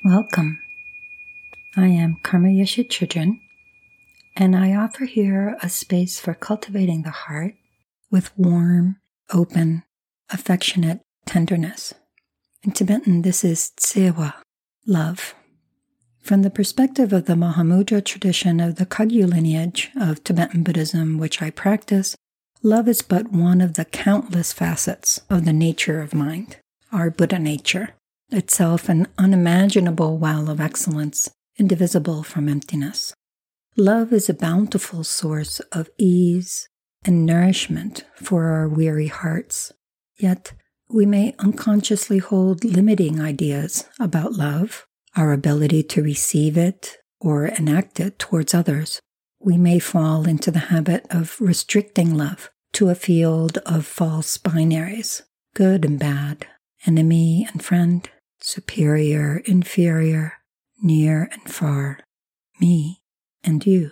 Welcome. I am Karma Yeshe Chidran, and I offer here a space for cultivating the heart with warm, open, affectionate tenderness. In Tibetan, this is Tsewa, love. From the perspective of the Mahamudra tradition of the Kagyu lineage of Tibetan Buddhism, which I practice, love is but one of the countless facets of the nature of mind, our Buddha nature, itself an unimaginable well of excellence, indivisible from emptiness. Love is a bountiful source of ease and nourishment for our weary hearts. Yet, we may unconsciously hold limiting ideas about love, our ability to receive it or enact it towards others. We may fall into the habit of restricting love to a field of false binaries, good and bad, enemy and friend, superior, inferior, near and far, me and you.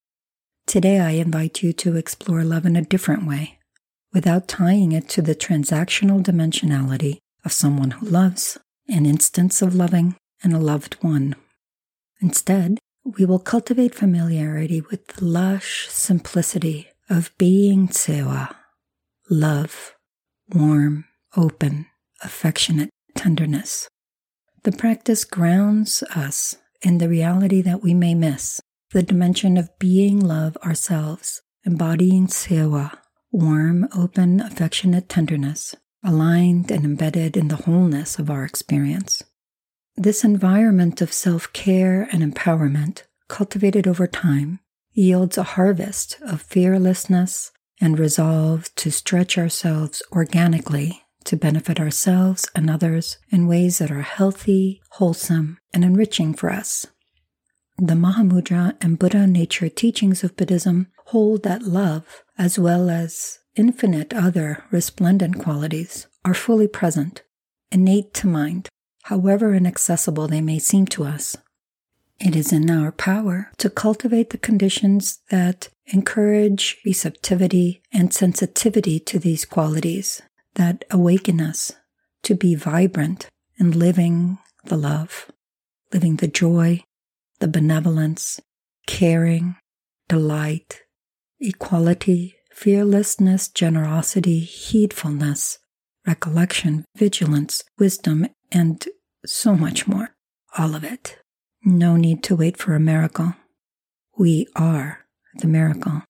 Today I invite you to explore love in a different way, without tying it to the transactional dimensionality of someone who loves, an instance of loving, and a loved one. Instead, we will cultivate familiarity with the lush simplicity of being Tsewa, love, warm, open, affectionate tenderness. The practice grounds us in the reality that we may miss, the dimension of being love ourselves, embodying Tsewa, warm, open, affectionate tenderness, aligned and embedded in the wholeness of our experience. This environment of self-care and empowerment, cultivated over time, yields a harvest of fearlessness and resolve to stretch ourselves organically to benefit ourselves and others in ways that are healthy, wholesome, and enriching for us. The Mahamudra and Buddha nature teachings of Buddhism hold that love, as well as infinite other resplendent qualities, are fully present, innate to mind, however inaccessible they may seem to us. It is in our power to cultivate the conditions that encourage receptivity and sensitivity to these qualities, that awaken us to be vibrant in living the love, living the joy, the benevolence, caring, delight, equality, fearlessness, generosity, heedfulness, recollection, vigilance, wisdom, and so much more. All of it. No need to wait for a miracle. We are the miracle.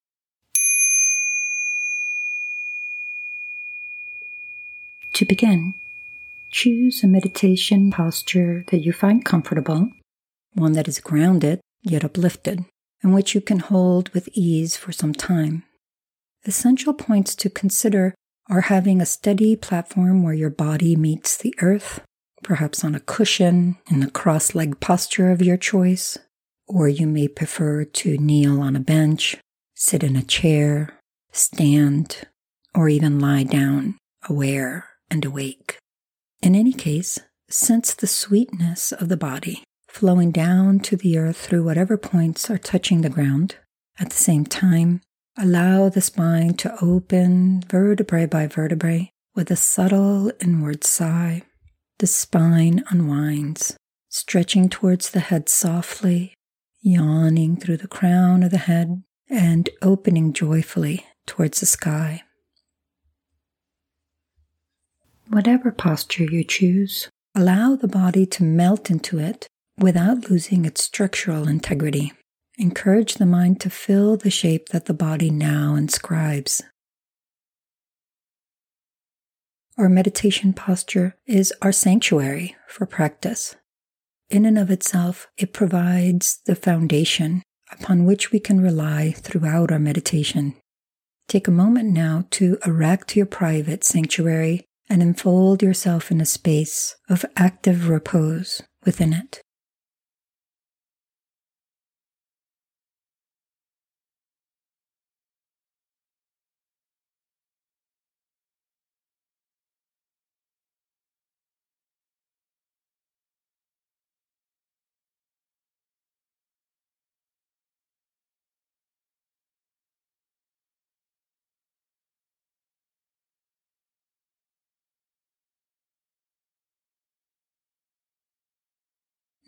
To begin, choose a meditation posture that you find comfortable, one that is grounded yet uplifted, and which you can hold with ease for some time. Essential points to consider are having a steady platform where your body meets the earth, perhaps on a cushion in the cross-legged posture of your choice, or you may prefer to kneel on a bench, sit in a chair, stand, or even lie down, aware and awake. In any case, sense the sweetness of the body flowing down to the earth through whatever points are touching the ground. At the same time, allow the spine to open vertebrae by vertebrae with a subtle inward sigh. The spine unwinds, stretching towards the head softly, yawning through the crown of the head, and opening joyfully towards the sky. Whatever posture you choose, allow the body to melt into it without losing its structural integrity. Encourage the mind to fill the shape that the body now inscribes. Our meditation posture is our sanctuary for practice. In and of itself, it provides the foundation upon which we can rely throughout our meditation. Take a moment now to erect your private sanctuary and enfold yourself in a space of active repose within it.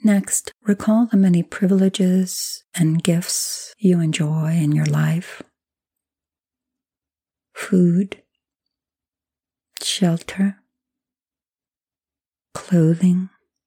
Next, recall the many privileges and gifts you enjoy in your life. Food, shelter, clothing,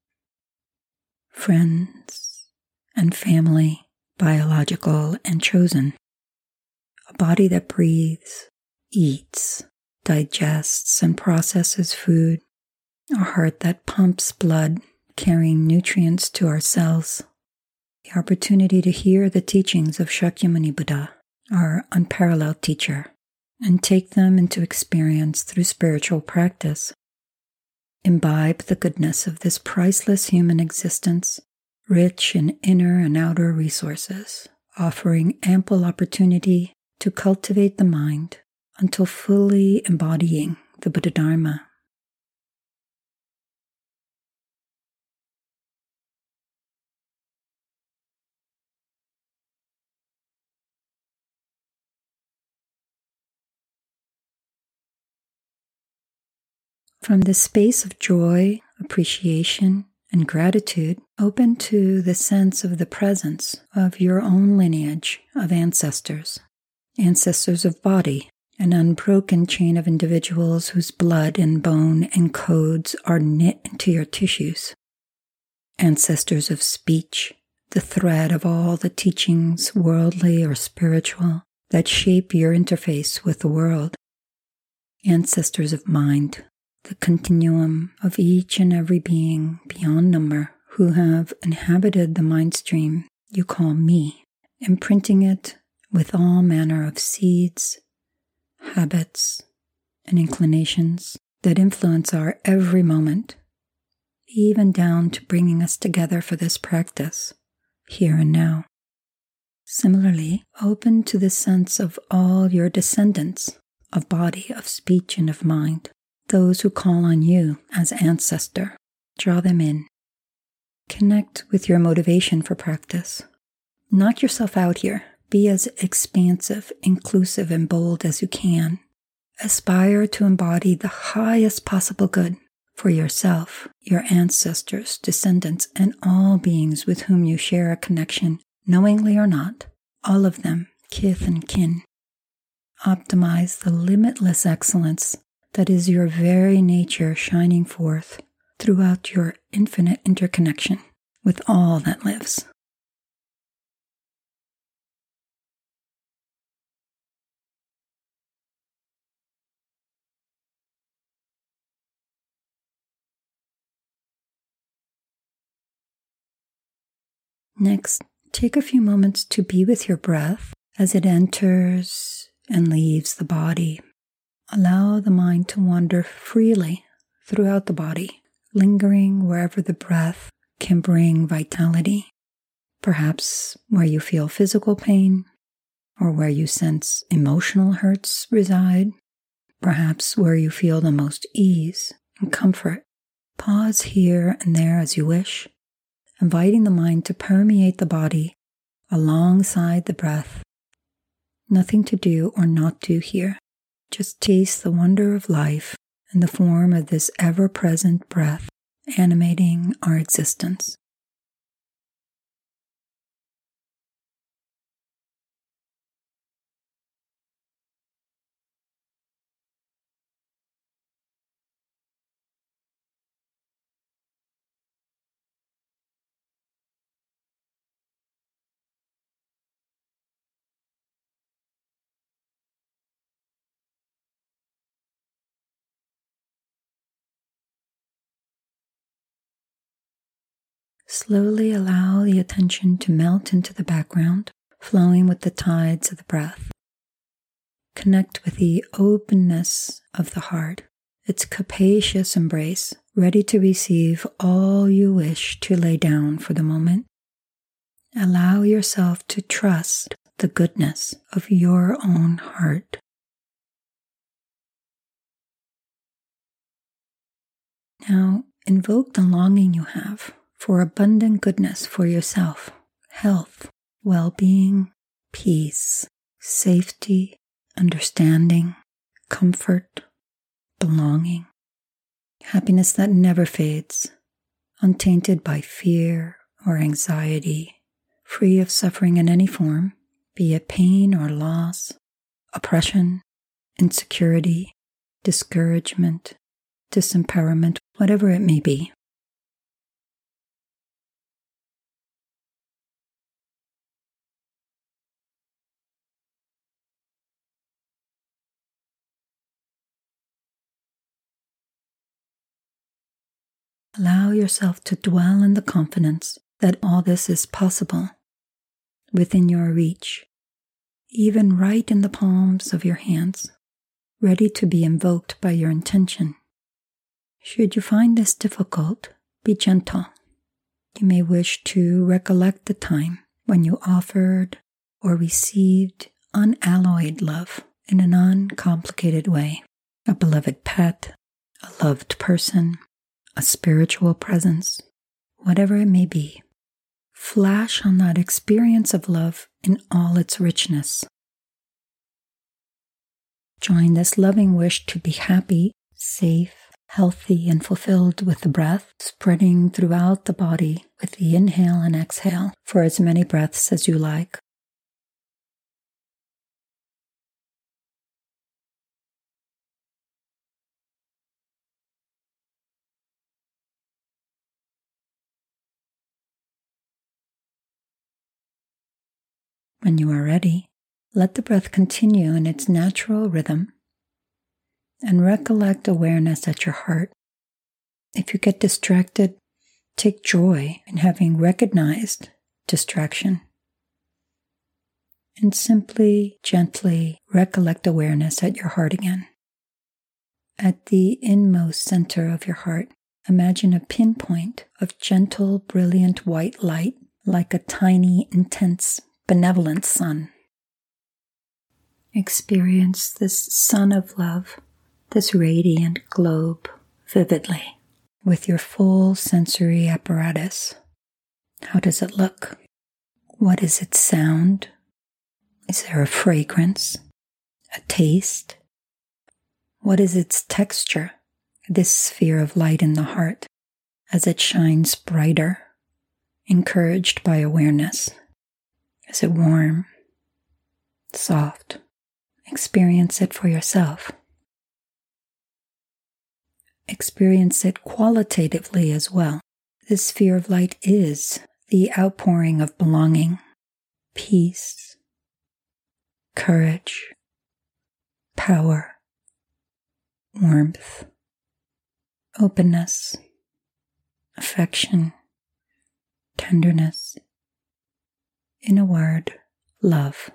friends and family, biological and chosen. A body that breathes, eats, digests and processes food. A heart that pumps blood, carrying nutrients to our cells. The opportunity to hear the teachings of Shakyamuni Buddha, our unparalleled teacher, and take them into experience through spiritual practice. Imbibe the goodness of this priceless human existence, rich in inner and outer resources, offering ample opportunity to cultivate the mind until fully embodying the Buddha Dharma. From this space of joy, appreciation, and gratitude, open to the sense of the presence of your own lineage of ancestors of body, an unbroken chain of individuals whose blood and bone and codes are knit into your tissues. Ancestors of speech, the thread of all the teachings, worldly or spiritual, that shape your interface with the world. Ancestors of mind, the continuum of each and every being beyond number who have inhabited the mind stream you call me, imprinting it with all manner of seeds, habits, and inclinations that influence our every moment, even down to bringing us together for this practice, here and now. Similarly, open to the sense of all your descendants of body, of speech, and of mind. Those who call on you as ancestor, draw them in. Connect with your motivation for practice. Knock yourself out here. Be as expansive, inclusive, and bold as you can. Aspire to embody the highest possible good for yourself, your ancestors, descendants, and all beings with whom you share a connection, knowingly or not, all of them, kith and kin. Optimize the limitless excellence that is your very nature shining forth throughout your infinite interconnection with all that lives. Next, take a few moments to be with your breath as it enters and leaves the body. Allow the mind to wander freely throughout the body, lingering wherever the breath can bring vitality. Perhaps where you feel physical pain, or where you sense emotional hurts reside. Perhaps where you feel the most ease and comfort. Pause here and there as you wish, inviting the mind to permeate the body alongside the breath. Nothing to do or not do here. Just taste the wonder of life in the form of this ever-present breath animating our existence. Slowly allow the attention to melt into the background, flowing with the tides of the breath. Connect with the openness of the heart, its capacious embrace, ready to receive all you wish to lay down for the moment. Allow yourself to trust the goodness of your own heart. Now, invoke the longing you have for abundant goodness for yourself, health, well-being, peace, safety, understanding, comfort, belonging, happiness that never fades, untainted by fear or anxiety, free of suffering in any form, be it pain or loss, oppression, insecurity, discouragement, disempowerment, whatever it may be. Allow yourself to dwell in the confidence that all this is possible, within your reach, even right in the palms of your hands, ready to be invoked by your intention. Should you find this difficult, be gentle. You may wish to recollect the time when you offered or received unalloyed love in an uncomplicated way. A beloved pet, a loved person, a spiritual presence, whatever it may be. Flash on that experience of love in all its richness. Join this loving wish to be happy, safe, healthy, and fulfilled with the breath spreading throughout the body with the inhale and exhale for as many breaths as you like. When you are ready, let the breath continue in its natural rhythm and recollect awareness at your heart. If you get distracted, take joy in having recognized distraction and simply, gently recollect awareness at your heart again. At the inmost center of your heart, imagine a pinpoint of gentle, brilliant white light like a tiny, intense, benevolent sun. Experience this sun of love, this radiant globe, vividly, with your full sensory apparatus. How does it look? What is its sound? Is there a fragrance? A taste? What is its texture, this sphere of light in the heart, as it shines brighter, encouraged by awareness? Is it warm? Soft? Experience it for yourself. Experience it qualitatively as well. This sphere of light is the outpouring of belonging, peace, courage, power, warmth, openness, affection, tenderness. In a word, love.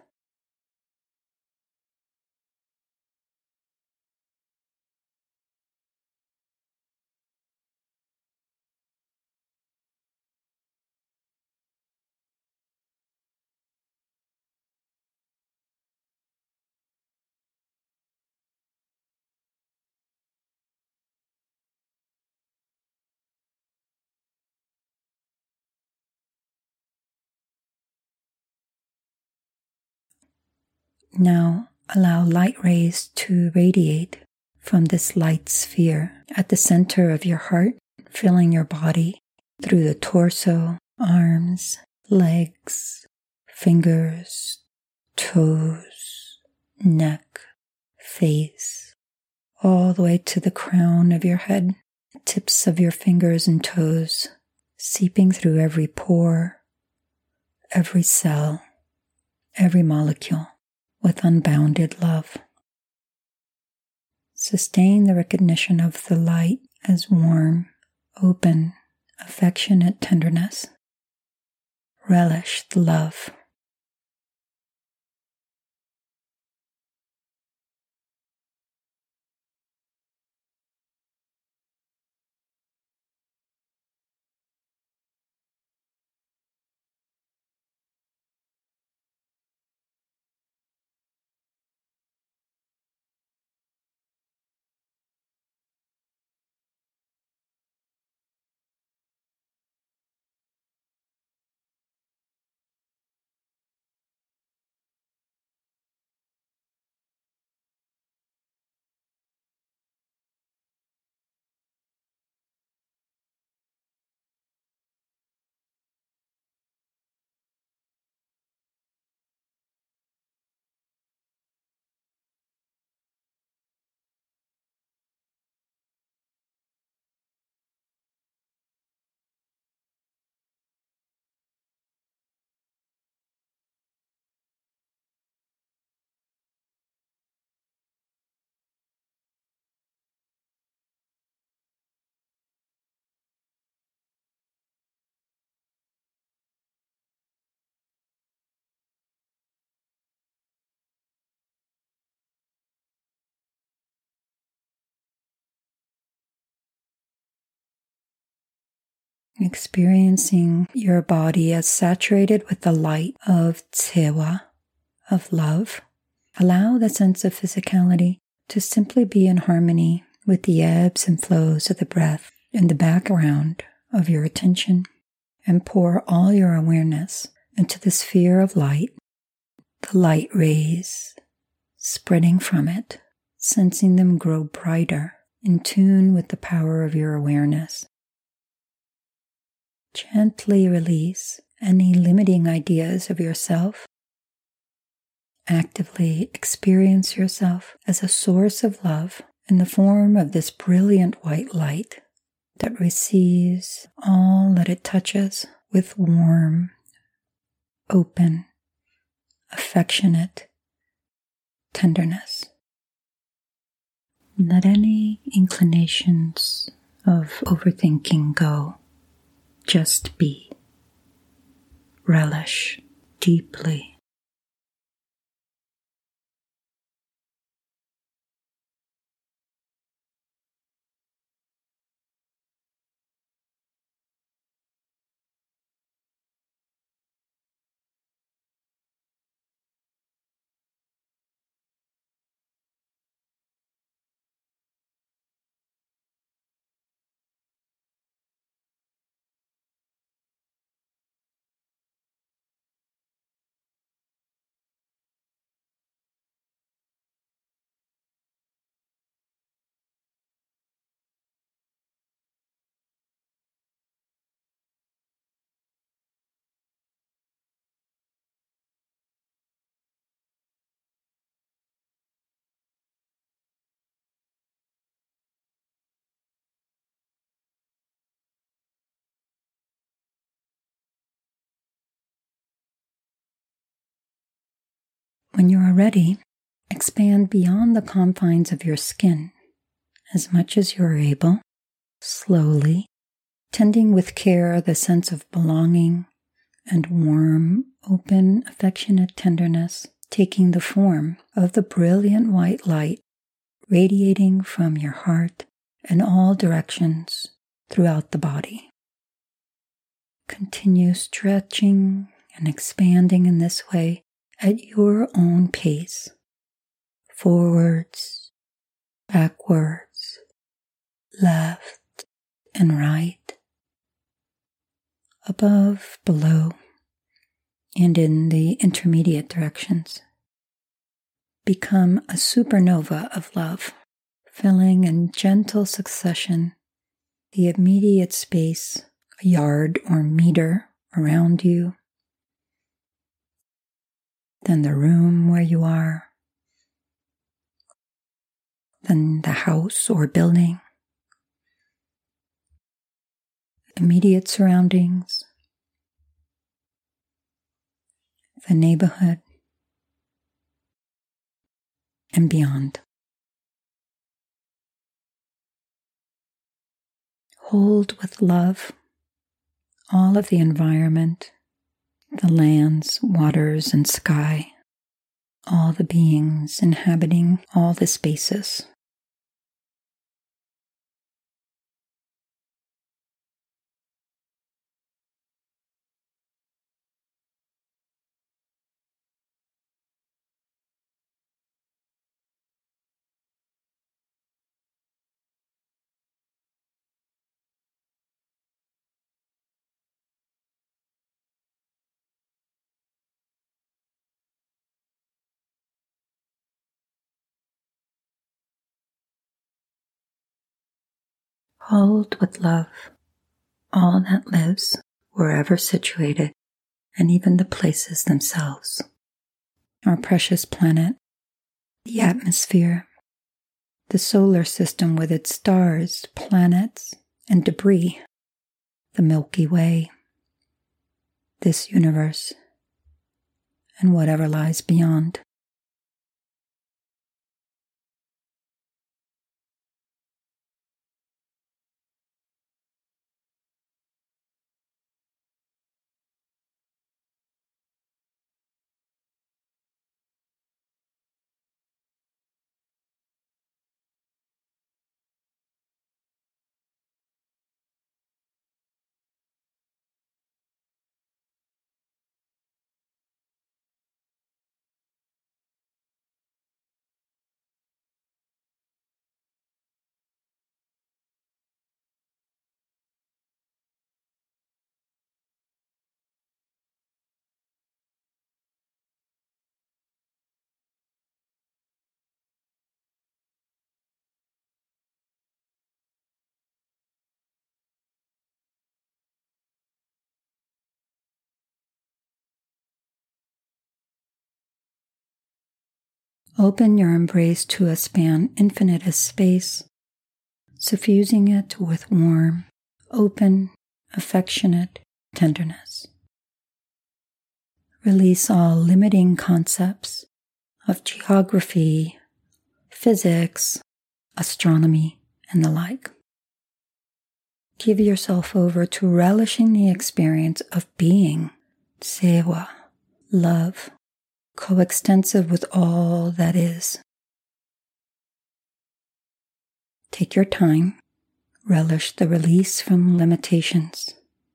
Now allow light rays to radiate from this light sphere at the center of your heart, filling your body through the torso, arms, legs, fingers, toes, neck, face, all the way to the crown of your head, tips of your fingers and toes, seeping through every pore, every cell, every molecule, with unbounded love. Sustain the recognition of the light as warm, open, affectionate tenderness. Relish the love. experiencing your body as saturated with the light of Tsewa, of love. Allow the sense of physicality to simply be in harmony with the ebbs and flows of the breath in the background of your attention, and pour all your awareness into the sphere of light, the light rays spreading from it, sensing them grow brighter, in tune with the power of your awareness. Gently release any limiting ideas of yourself. Actively experience yourself as a source of love in the form of this brilliant white light that receives all that it touches with warm, open, affectionate tenderness. Let any inclinations of overthinking go. Just be. Relish deeply. When you are ready, expand beyond the confines of your skin as much as you are able, slowly, tending with care the sense of belonging and warm, open, affectionate tenderness, taking the form of the brilliant white light radiating from your heart in all directions throughout the body. Continue stretching and expanding in this way at your own pace, forwards, backwards, left and right, above, below, and in the intermediate directions. Become a supernova of love, filling in gentle succession the immediate space, a yard or meter around you, then the room where you are, then the house or building, immediate surroundings, the neighborhood, and beyond. Hold with love all of the environment, the lands, waters, and sky, all the beings inhabiting all the spaces. Hold with love all that lives, wherever situated, and even the places themselves. Our precious planet, the atmosphere, the solar system with its stars, planets, and debris, the Milky Way, this universe, and whatever lies beyond. Open your embrace to a span infinite as space, suffusing it with warm, open, affectionate tenderness. Release all limiting concepts of geography, physics, astronomy, and the like. Give yourself over to relishing the experience of being, sewa, love, coextensive with all that is. Take your time, relish the release from limitations.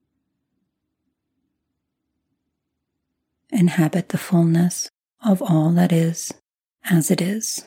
Inhabit the fullness of all that is as it is.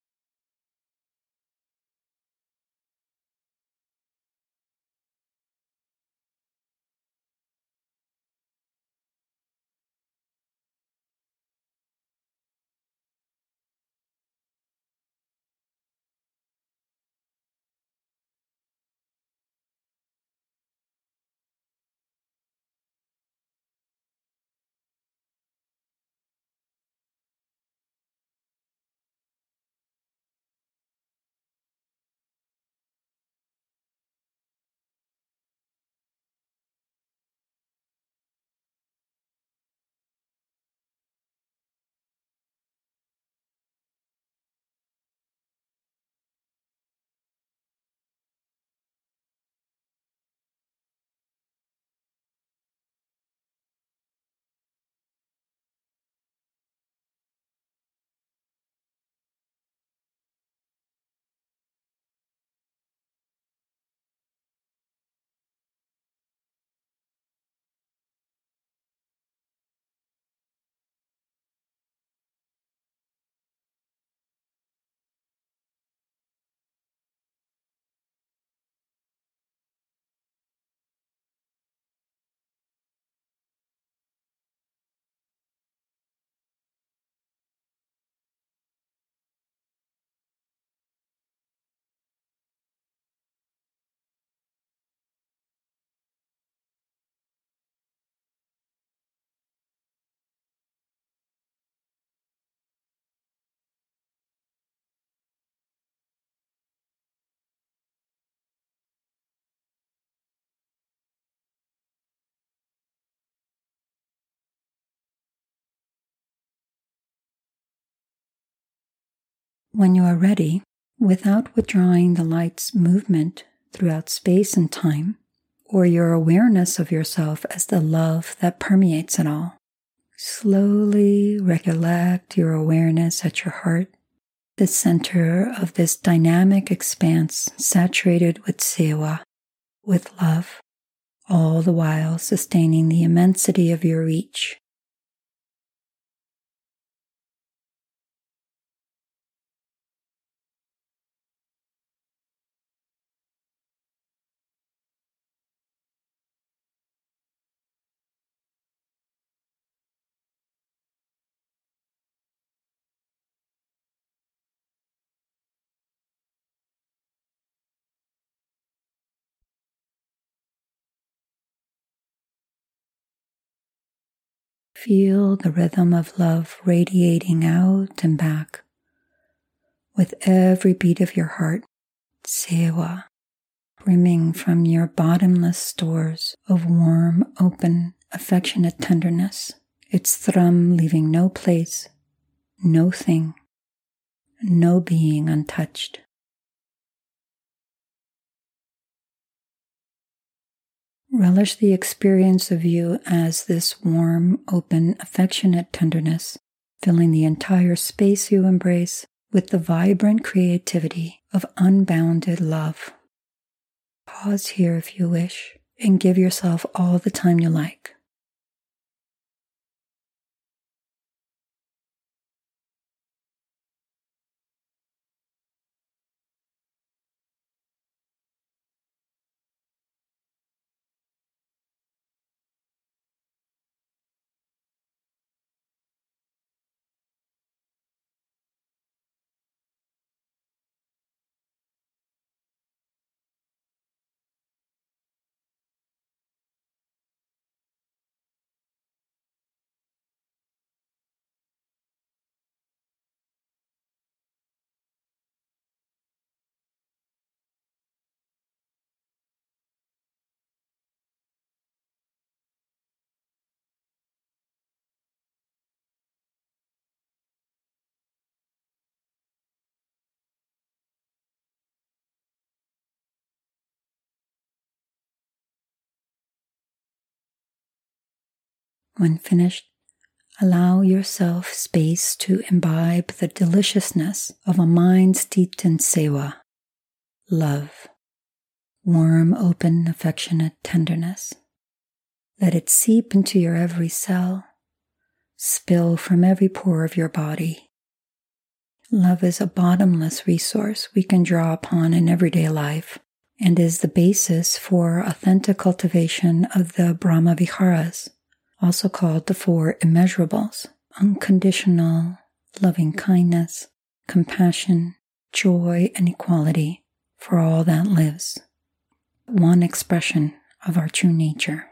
When you are ready, without withdrawing the light's movement throughout space and time, or your awareness of yourself as the love that permeates it all, slowly recollect your awareness at your heart, the center of this dynamic expanse saturated with sewa, with love, all the while sustaining the immensity of your reach. Feel the rhythm of love radiating out and back with every beat of your heart, sewa, brimming from your bottomless stores of warm, open, affectionate tenderness, its thrum leaving no place, no thing, no being untouched. Relish the experience of you as this warm, open, affectionate tenderness, filling the entire space you embrace with the vibrant creativity of unbounded love. Pause here if you wish, and give yourself all the time you like. When finished, allow yourself space to imbibe the deliciousness of a mind steeped in sewa, love, warm, open, affectionate tenderness. Let it seep into your every cell, spill from every pore of your body. Love is a bottomless resource we can draw upon in everyday life and is the basis for authentic cultivation of the Brahma Viharas, also called the Four Immeasurables: unconditional, loving kindness, compassion, joy, and equality for all that lives. One expression of our true nature.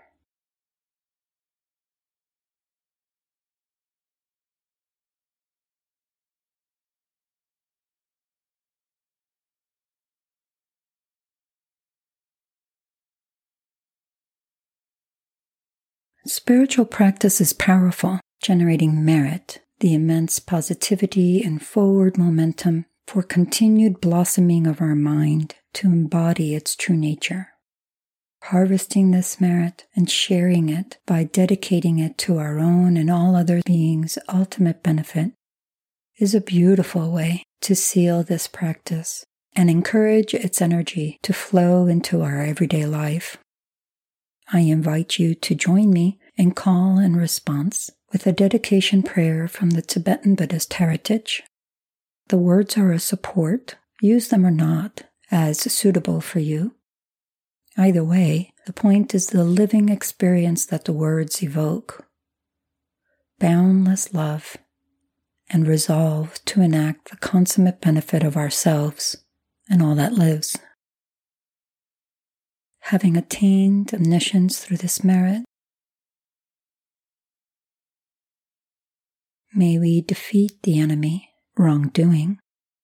Spiritual practice is powerful, generating merit, the immense positivity and forward momentum for continued blossoming of our mind to embody its true nature. Harvesting this merit and sharing it by dedicating it to our own and all other beings' ultimate benefit is a beautiful way to seal this practice and encourage its energy to flow into our everyday life. I invite you to join me in call and response with a dedication prayer from the Tibetan Buddhist heritage. The words are a support, use them or not, as suitable for you. Either way, the point is the living experience that the words evoke. Boundless love and resolve to enact the consummate benefit of ourselves and all that lives. Having attained omniscience through this merit, may we defeat the enemy, wrongdoing,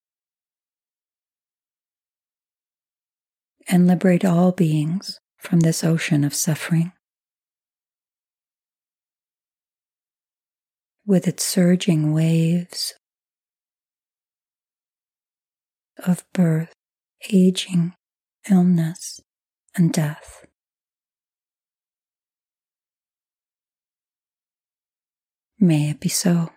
and liberate all beings from this ocean of suffering. With its surging waves of birth, aging, illness, and death. May it be so.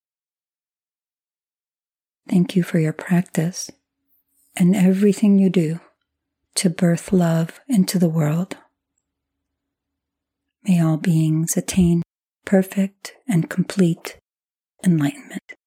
Thank you for your practice and everything you do to birth love into the world. May all beings attain perfect and complete enlightenment.